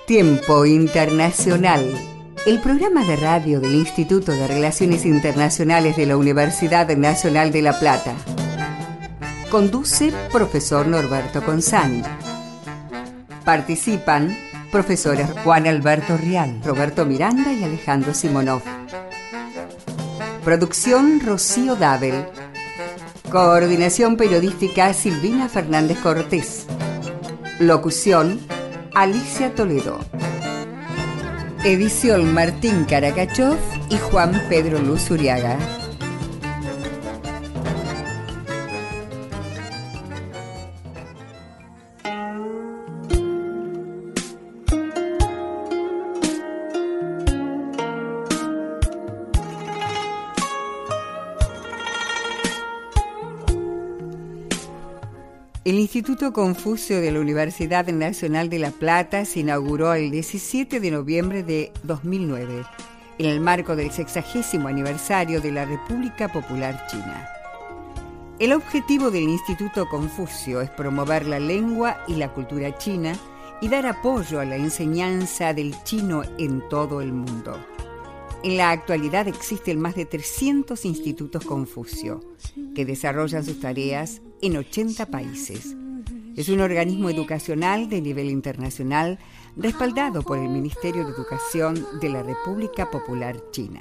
Tiempo Internacional, el programa de radio del Instituto de Relaciones Internacionales de la Universidad Nacional de La Plata. Conduce profesor Norberto Consani. Participan profesores Juan Alberto Rial, Roberto Miranda y Alejandro Simonov. Producción Rocío Dabel. Coordinación periodística Silvina Fernández Cortés. Locución Alicia Toledo. Edición Martín Caracachov y Juan Pedro Luz Uriaga. El Instituto Confucio de la Universidad Nacional de La Plata se inauguró el 17 de noviembre de 2009, en el marco del 60º aniversario de la República Popular China. El objetivo del Instituto Confucio es promover la lengua y la cultura china y dar apoyo a la enseñanza del chino en todo el mundo. En la actualidad existen más de 300 institutos Confucio, que desarrollan sus tareas en 80 países. Es un organismo educacional de nivel internacional respaldado por el Ministerio de Educación de la República Popular China.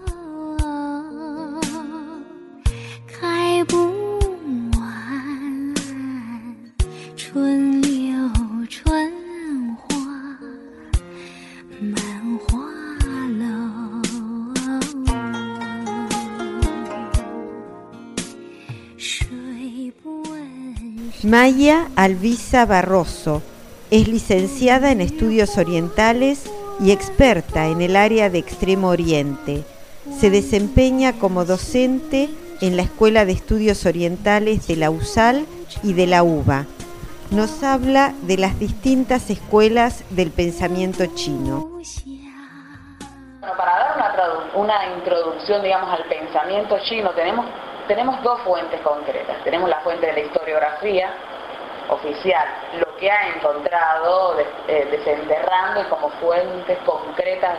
Maya Alvisa Barroso es licenciada en Estudios Orientales y experta en el área de Extremo Oriente. Se desempeña como docente en la Escuela de Estudios Orientales de la USAL y de la UBA. Nos habla de las distintas escuelas del pensamiento chino. Bueno, para dar una introducción, digamos, al pensamiento chino, tenemos dos fuentes concretas. Tenemos la fuente de la historiografía oficial, lo que ha encontrado desenterrando como fuentes concretas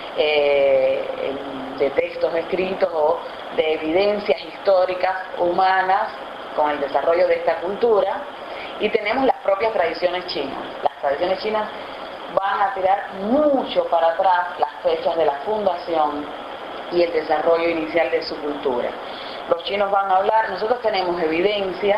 de textos escritos o de evidencias históricas humanas con el desarrollo de esta cultura, y tenemos las propias tradiciones chinas. Las tradiciones chinas van a tirar mucho para atrás las fechas de la fundación y el desarrollo inicial de su cultura. Los chinos van a hablar, nosotros tenemos evidencia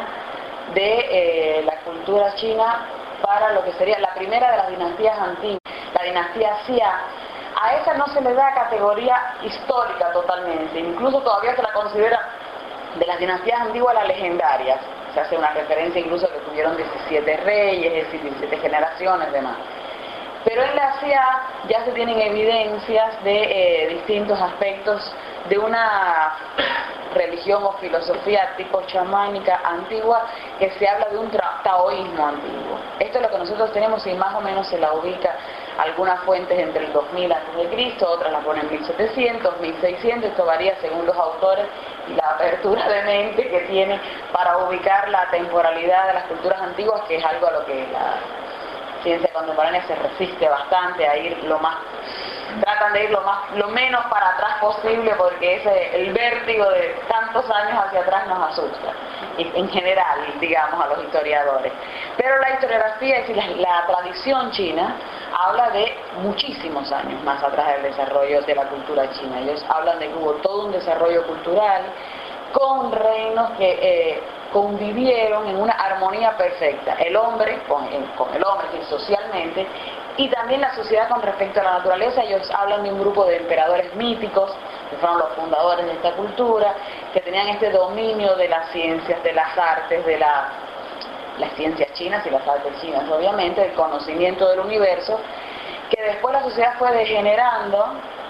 de la cultura china para lo que sería la primera de las dinastías antiguas, la dinastía Xia. A esa no se le da categoría histórica totalmente, incluso todavía se la considera de las dinastías antiguas las legendarias. Se hace una referencia incluso que tuvieron 17 reyes, es decir, 17 generaciones, demás. Pero en la Xia ya se tienen evidencias de distintos aspectos de una religión o filosofía tipo chamánica antigua, que se habla de un taoísmo antiguo. Esto es lo que nosotros tenemos y más o menos se la ubica algunas fuentes entre el 2000 a.C., otras la ponen en 1700, 1600, esto varía según los autores y la apertura de mente que tiene para ubicar la temporalidad de las culturas antiguas, que es algo a lo que la ciencia contemporánea se resiste bastante a ir tratan de ir lo menos para atrás posible, porque el vértigo de tantos años hacia atrás nos asusta, en general, digamos, a los historiadores. Pero la historiografía, es decir, la tradición china, habla de muchísimos años más atrás del desarrollo de la cultura china. Ellos hablan de que hubo todo un desarrollo cultural con reinos que convivieron en una armonía perfecta, el hombre con el hombre, es decir, socialmente, y también la sociedad con respecto a la naturaleza. Ellos hablan de un grupo de emperadores míticos, que fueron los fundadores de esta cultura, que tenían este dominio de las ciencias, de las artes, de las ciencias chinas y las artes chinas, obviamente, el conocimiento del universo, que después la sociedad fue degenerando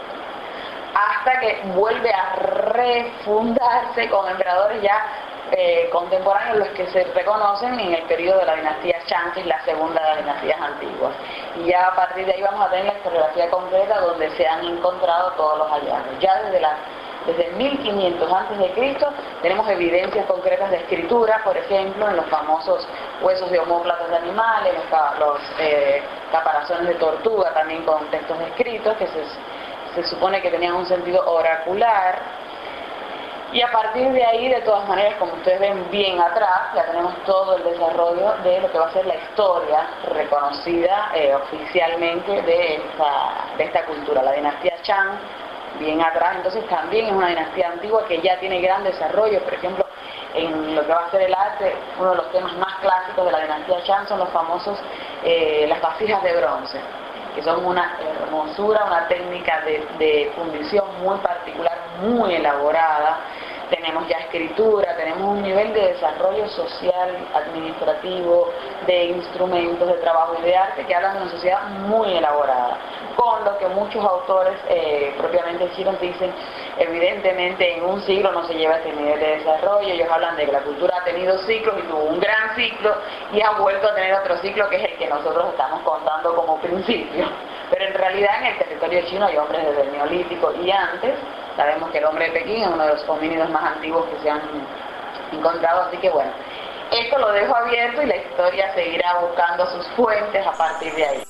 hasta que vuelve a refundarse con emperadores ya contemporáneos, los que se reconocen en el periodo de la dinastía Shang, que es la segunda de las dinastías antiguas. Y ya a partir de ahí vamos a tener la historiografía concreta, donde se han encontrado todos los hallazgos. Ya desde 1500 a.C. tenemos evidencias concretas de escritura, por ejemplo, en los famosos huesos de omóplatos de animales, los caparazones de tortuga también con textos escritos que se supone que tenían un sentido oracular. Y a partir de ahí, de todas maneras, como ustedes ven bien atrás, ya tenemos todo el desarrollo de lo que va a ser la historia reconocida oficialmente de esta cultura, la dinastía Shang, bien atrás. Entonces también es una dinastía antigua que ya tiene gran desarrollo. Por ejemplo, en lo que va a ser el arte, uno de los temas más clásicos de la dinastía Shang son los famosos, las vasijas de bronce, que son una hermosura, una técnica de fundición muy particular, muy elaborada. Tenemos ya escritura, tenemos un nivel de desarrollo social, administrativo, de instrumentos de trabajo y de arte que hablan de una sociedad muy elaborada, con lo que muchos autores propiamente chinos dicen, evidentemente en un siglo no se lleva este nivel de desarrollo. Ellos hablan de que la cultura ha tenido ciclos y tuvo un gran ciclo y ha vuelto a tener otro ciclo que es el que nosotros estamos contando como principio. Pero en realidad en el territorio chino hay hombres desde el Neolítico y antes. Sabemos que el hombre de Pekín es uno de los homínidos más antiguos que se han encontrado, así que bueno, esto lo dejo abierto y la historia seguirá buscando sus fuentes a partir de ahí.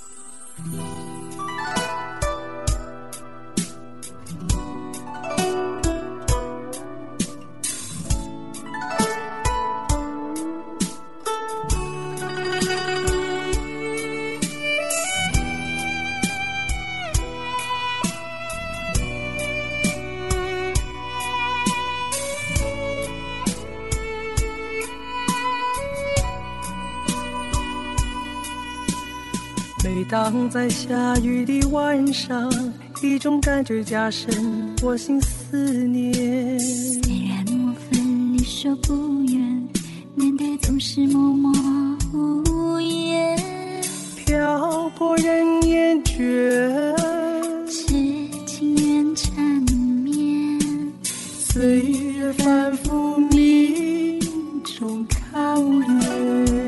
每当在下雨的晚上，一种感觉加深我心思念。 虽然我分离说不远，面对总是默默无言。 漂泊人厌倦， 痴情愿缠绵。 岁月反复命中考验。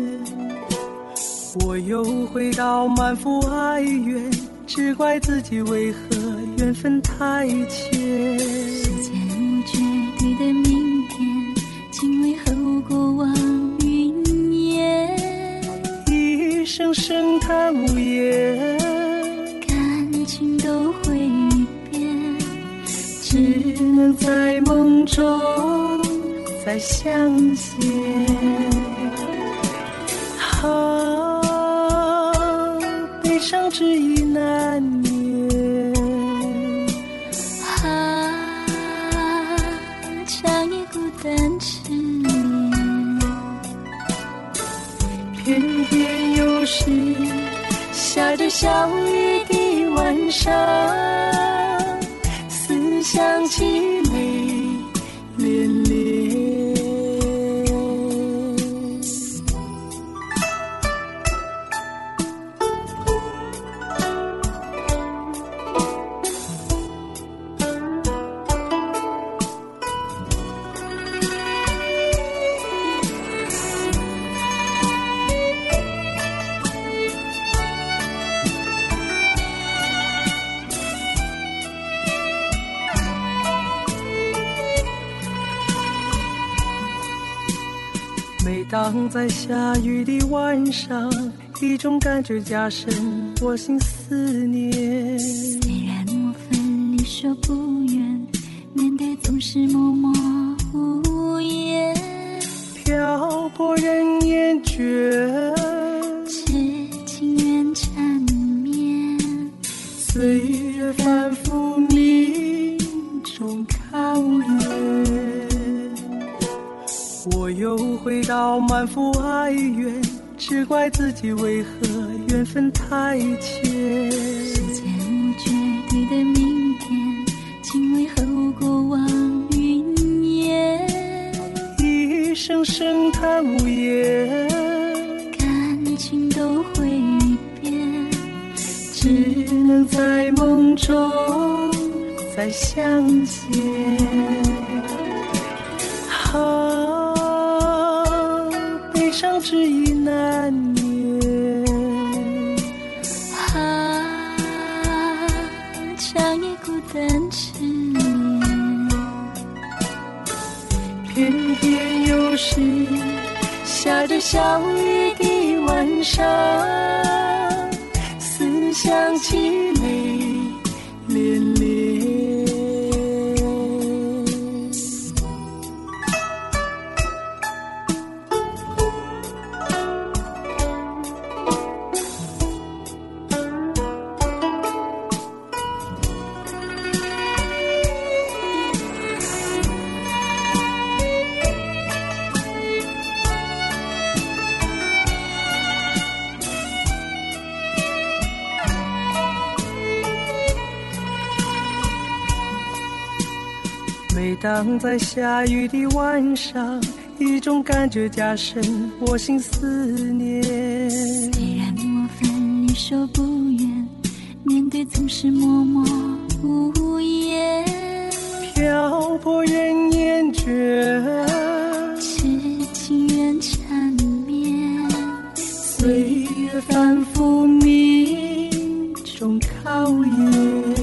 我又回到满腹哀怨，只怪自己为何缘分太浅。 时间无绝对的明天，竟为何无过往云烟。 一声声叹无言， 感情都会变， 只能在梦中再相见。悲伤之意难免， 长夜孤单痴恋。 偏偏又是下着小雨的晚上，思乡起泪涟涟。每当在下雨的晚上，一种感觉加深我心思念。 虽然我分离说不远，面对总是默默无言。 漂泊人厌倦， 痴情愿缠绵。 岁月反复命中考验。我又回到满腹哀怨，只怪自己为何缘分太浅。 时间无绝对的明天，竟为何无过往云烟。 一声声叹无言， 感情都会变， 只能在梦中再相见。悲伤之意难免， 长夜孤单痴恋。 偏偏又是下着小雨的晚上，思乡起泪连连。每当在下雨的晚上，一种感觉加深我心思念。 虽然我分离说不远，面对总是默默无言。 漂泊人厌倦， 痴情缘缠绵， 岁月反复命中考验。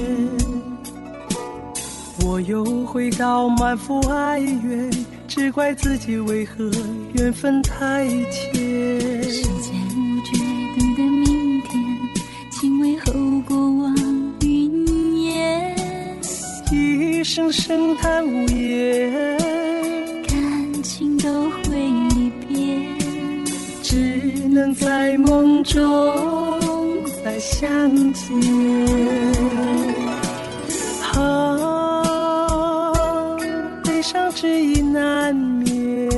我又回到满腹哀怨，只怪自己为何缘分太浅。 世间无绝对的明天，请为后过往云烟。 一声声叹无言， 感情都会离别， 只能在梦中再相见。悲伤之意难免，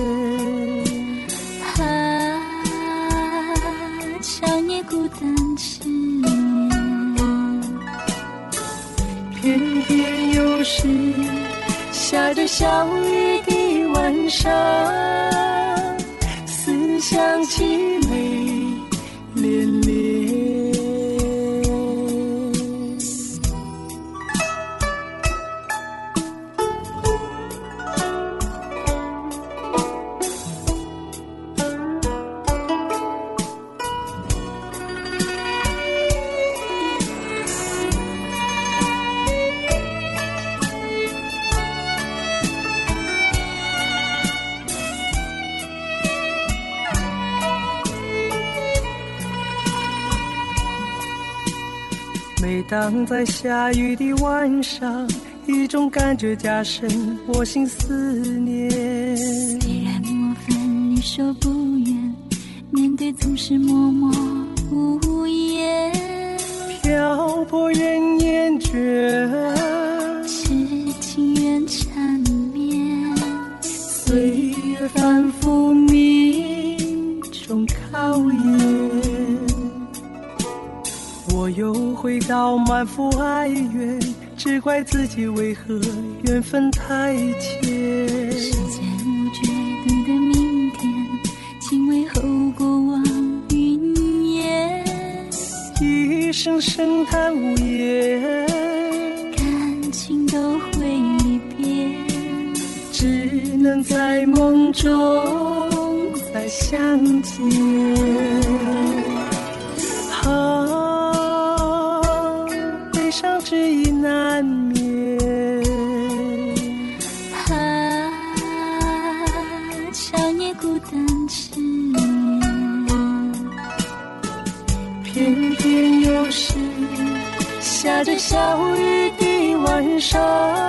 长夜孤单痴念。 偏偏又是下着小雨的晚上，思乡起泪连连。每当在下雨的晚上，一种感觉加深我心思念。 虽然我分离说不远，面对总是默默无言。 漂泊人厌倦， 痴情缘缠绵， 岁月反复命中考验。我又回到满腹哀怨，只怪自己为何缘分太浅。 世间无绝对的明天，请为后过往云烟。 一声声叹无言， 感情都会离别， 只能在梦中再相见。悲伤之意难免， 长夜孤单痴念。 偏偏又是下着小雨的晚上，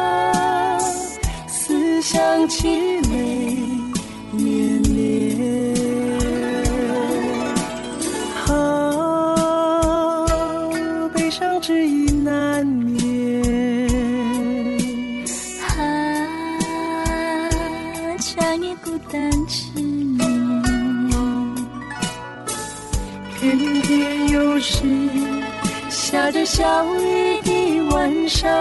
思乡起泪连连。悲伤之意难免， 长夜孤单痴念。 偏偏又是下着小雨的晚上，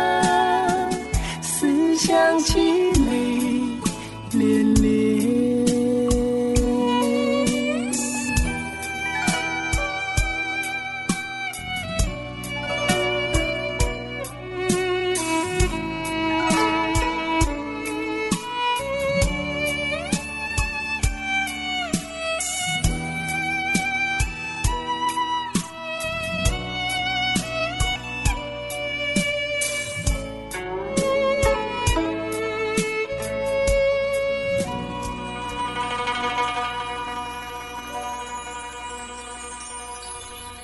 思乡起泪连连。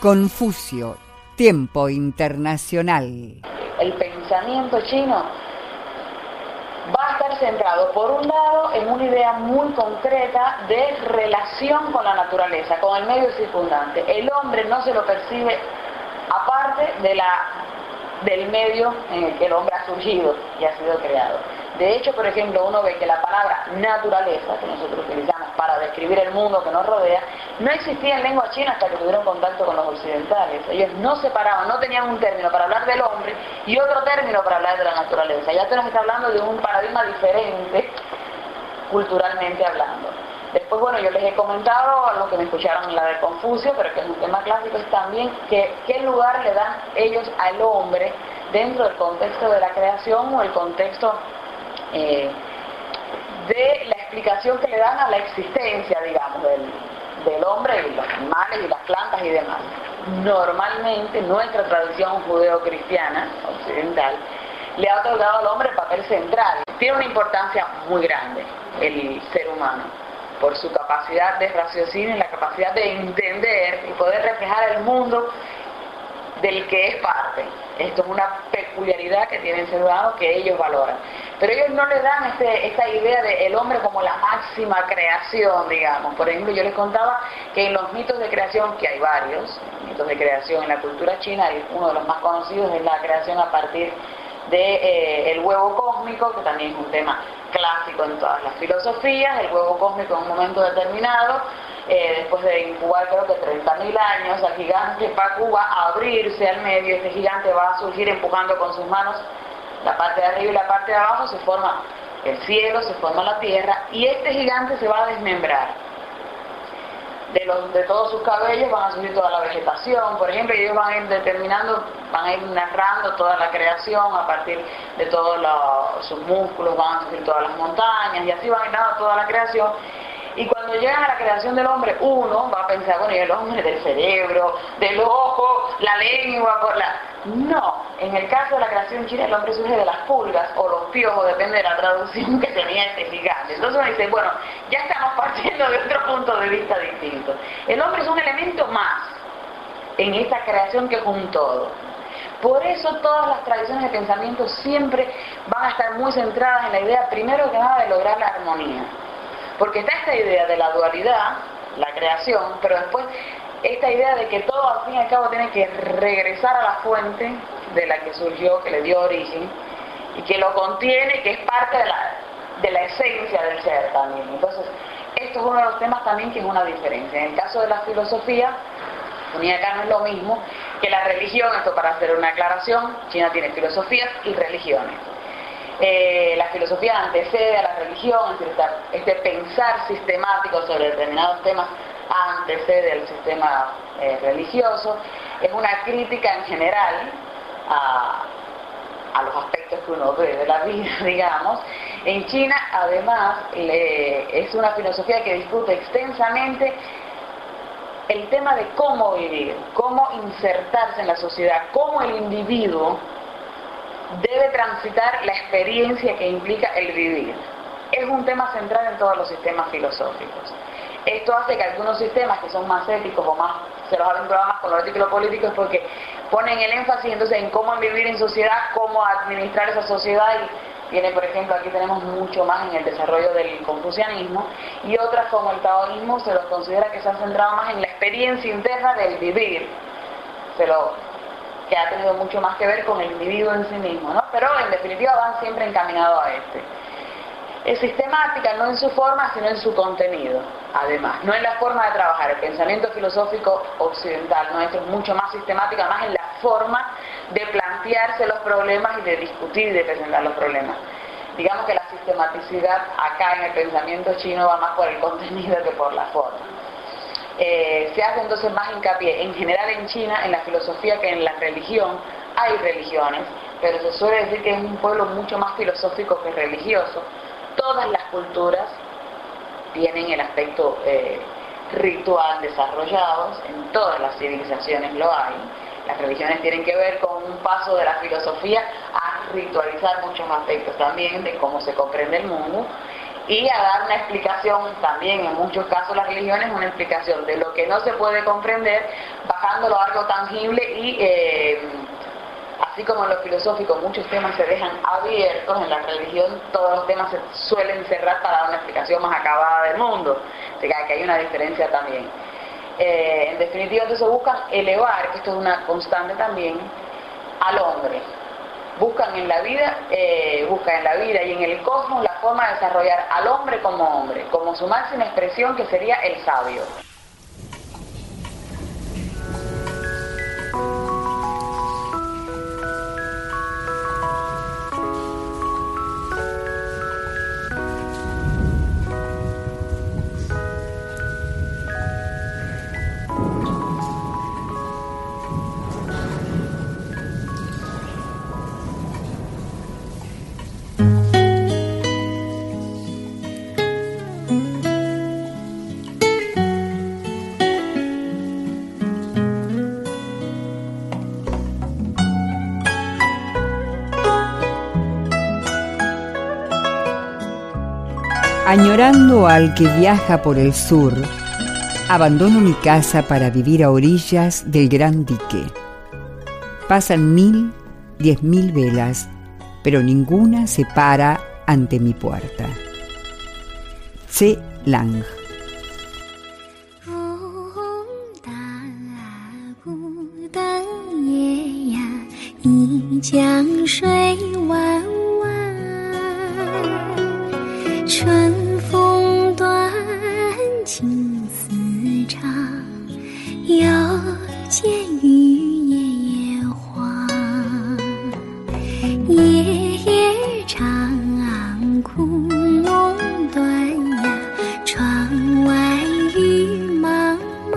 Confucio, tiempo internacional. El pensamiento chino va a estar centrado, por un lado, en una idea muy concreta de relación con la naturaleza, con el medio circundante. El hombre no se lo percibe aparte del medio en el que el hombre ha surgido y ha sido creado. De hecho, por ejemplo, uno ve que la palabra naturaleza, que nosotros utilizamos para describir el mundo que nos rodea, no existía en lengua china hasta que tuvieron contacto con los occidentales. Ellos no separaban, no tenían un término para hablar del hombre y otro término para hablar de la naturaleza. Ya tenemos que estar hablando de un paradigma diferente, culturalmente hablando. Después, bueno, yo les he comentado a los que me escucharon en la de Confucio, pero que es un tema clásico, es también qué lugar le dan ellos al hombre dentro del contexto de la creación o el contexto de la explicación que le dan a la existencia, digamos, del hombre y los animales y las plantas y demás. Normalmente nuestra tradición judeo-cristiana occidental le ha otorgado al hombre el papel central. Tiene una importancia muy grande el ser humano por su capacidad de raciocinio y la capacidad de entender y poder reflejar el mundo del que es parte. Esto es una peculiaridad que tiene el ser humano que ellos valoran. Pero ellos no le dan esta idea del hombre como la máxima creación, digamos. Por ejemplo, yo les contaba que en los mitos de creación, que hay varios mitos de creación en la cultura china, uno de los más conocidos es la creación a partir del huevo cósmico, que también es un tema clásico en todas las filosofías. El huevo cósmico en un momento determinado, después de incubar creo que 30.000 años, al gigante Pacu va a abrirse al medio. Este gigante va a surgir empujando con sus manos la parte de arriba y la parte de abajo, se forma el cielo, se forma la tierra, y este gigante se va a desmembrar. De todos sus cabellos van a surgir toda la vegetación, por ejemplo, y ellos van a ir determinando, van a ir narrando toda la creación a partir de todos sus músculos, van a surgir todas las montañas, y así van a ir dando toda la creación. Y cuando llegan a la creación del hombre, uno va a pensar, bueno, y el hombre del cerebro, del ojo, la lengua, No, en el caso de la creación china, el hombre surge de las pulgas o los piojos, depende de la traducción que tenía este gigante. Entonces uno dice, bueno, ya estamos partiendo de otro punto de vista distinto. El hombre es un elemento más en esta creación que es un todo. Por eso todas las tradiciones de pensamiento siempre van a estar muy centradas en la idea, primero que nada, de lograr la armonía. Porque está esta idea de la dualidad, la creación, pero después esta idea de que todo al fin y al cabo tiene que regresar a la fuente de la que surgió, que le dio origen, y que lo contiene, que es parte de la esencia del ser también. Entonces, esto es uno de los temas también que es una diferencia. En el caso de la filosofía, acá no es lo mismo que la religión. Esto para hacer una aclaración, China tiene filosofías y religiones. La filosofía antecede a la religión, es decir, este pensar sistemático sobre determinados temas antecede al sistema religioso. Es una crítica en general a los aspectos que uno ve de la vida, digamos. En China, además, es una filosofía que discute extensamente el tema de cómo vivir, cómo insertarse en la sociedad, cómo el individuo debe transitar la experiencia que implica el vivir. Es un tema central en todos los sistemas filosóficos. Esto hace que algunos sistemas que son más éticos o más, se los ha vinculado más con lo ético y lo político, es porque ponen el énfasis entonces en cómo vivir en sociedad, cómo administrar esa sociedad, y viene, por ejemplo, aquí tenemos mucho más en el desarrollo del confucianismo, y otras como el taoísmo se los considera que se han centrado más en la experiencia interna del vivir, que ha tenido mucho más que ver con el individuo en sí mismo, ¿no? Pero en definitiva van siempre encaminados a Es sistemática, no en su forma, sino en su contenido, además, no en la forma de trabajar. El pensamiento filosófico occidental nuestro es mucho más sistemática, más en la forma de plantearse los problemas y de discutir y de presentar los problemas. Digamos que la sistematicidad acá en el pensamiento chino va más por el contenido que por la forma. Se hace entonces más hincapié en general en China, en la filosofía, que en la religión. Hay religiones, pero se suele decir que es un pueblo mucho más filosófico que religioso. Todas las culturas tienen el aspecto ritual desarrollados, en todas las civilizaciones lo hay. Las religiones tienen que ver con un paso de la filosofía a ritualizar muchos aspectos también de cómo se comprende el mundo, y a dar una explicación también, en muchos casos la religión es una explicación de lo que no se puede comprender, bajándolo a algo tangible y así como en lo filosófico muchos temas se dejan abiertos, en la religión todos los temas se suelen cerrar para dar una explicación más acabada del mundo, así que hay una diferencia también. En definitiva, entonces buscan elevar, que esto es una constante también, al hombre. Buscan en la vida y en el cosmos la forma de desarrollar al hombre, como su máxima expresión, que sería el sabio. Añorando al que viaja por el sur, abandono mi casa para vivir a orillas del gran dique. Pasan 1000, 10.000 velas, pero ninguna se para ante mi puerta. C. Lang. 江水弯弯，春风短，青丝长，又见雨夜夜黄。夜夜长，枯梦断呀，窗外雨茫茫。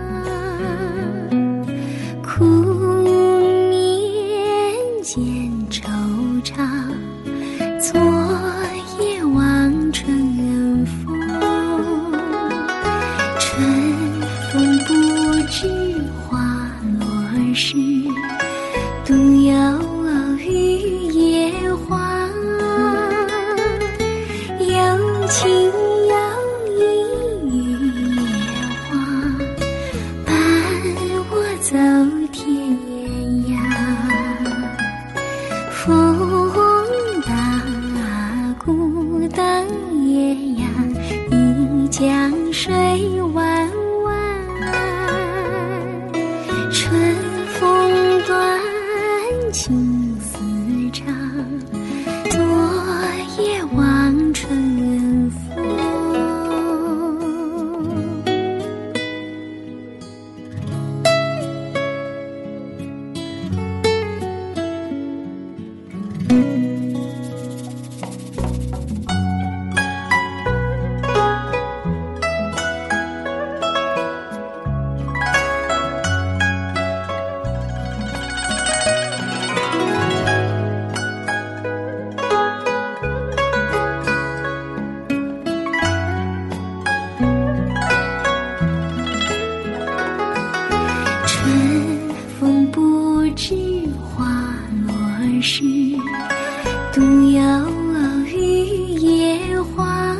见惆怅，昨夜望春风，春风不知花落时，独有雨夜黄。有情有义雨夜黄，伴我走天涯。风大鼓荡夜呀，一江水弯弯。春风短，青丝长，昨夜望春风。时，独有雨夜黄。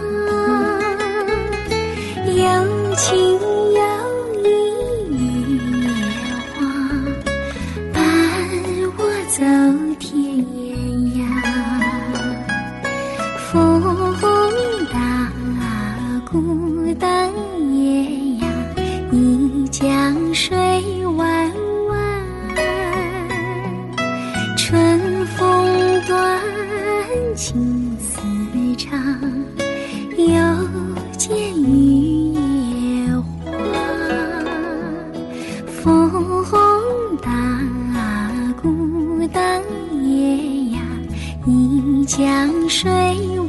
有情有义雨夜黄，伴我走天涯。风大鼓荡夜呀，一江水弯弯。春风短，青丝长，又见雨夜黄。风大鼓荡夜呀，一江水